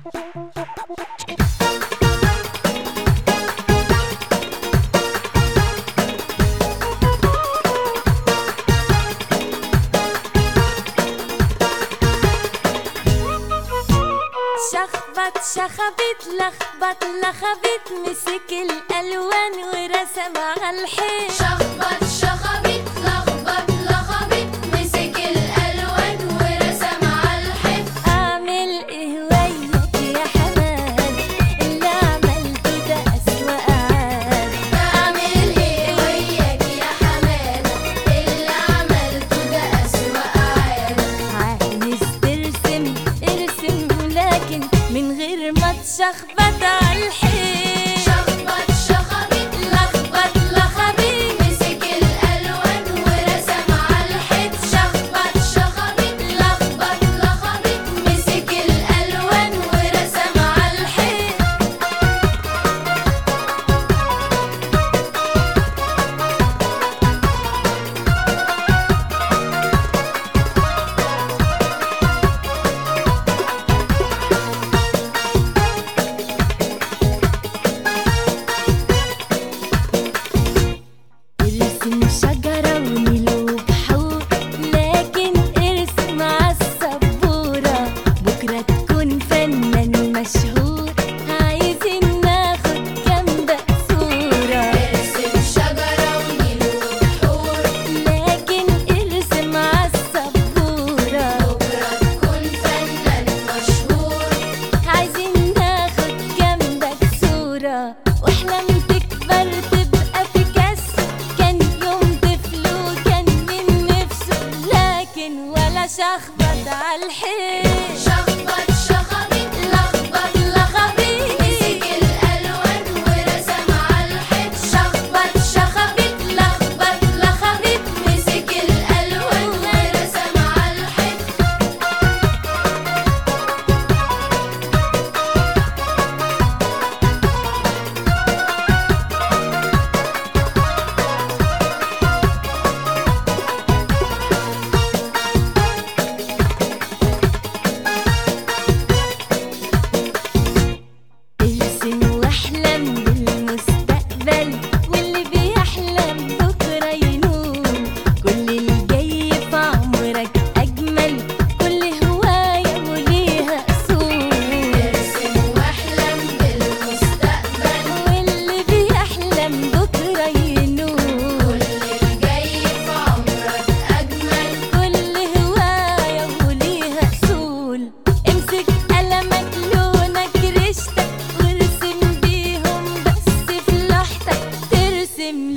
شخبط شخبط لخبط لخبط مسك الألوان ورسم على الحيط. شخبط شخبط لخبط لخبط مسك الألوان ورسم على الحيط. أعمل إيه وياك يا حماد اللي عملته ده أسوأ عاد. أعمل إيه وياك يا حماد اللي عملته ده أسوأ عاد. عايز ترسم ارسم لكن من غير ما تشخبط على الحيط. شخبط شخبط لخبط لخبط مسك الألوان ورسم على الحيط. شخبط شخبط لخبط لخبط مسك الألوان ورسم على الحيط. ارسم شجرة ونيل وبحور لكن ارسم عالسبورة بكرة تكون فنان مشهور عايزين ناخد جنبك صورة. ارسم شجرة ونيل وبحور لكن ارسم عالسبورة بكرة تكون فنان مشهور. عايزين ناخد جنبك صورة واحلم تكبر تبقى بيكاسو. كان يوم طفل وكان من نفسه لكن ولا شخبط على الحيط. شخبط شخبط لخبط لخبط مسك الألوان ورسم على الحيط. شخبط شخبط لخبط لخبط مسك الألوان ورسم على الحيط. ارسم واحلم بالمستقبل واللي بيحلم بكرة ينوم. كل الجاي في عمرك أجمل كل هواية وليها أصول. ارسم واحلم بالمستقبل واللي بيحلم بكرة ينوم. كل الجاي في عمرك أجمل. كل هواية وليها أصول. امسك قلمك لونك ريشتك وارسم بيهم بس في لوحتك ترسم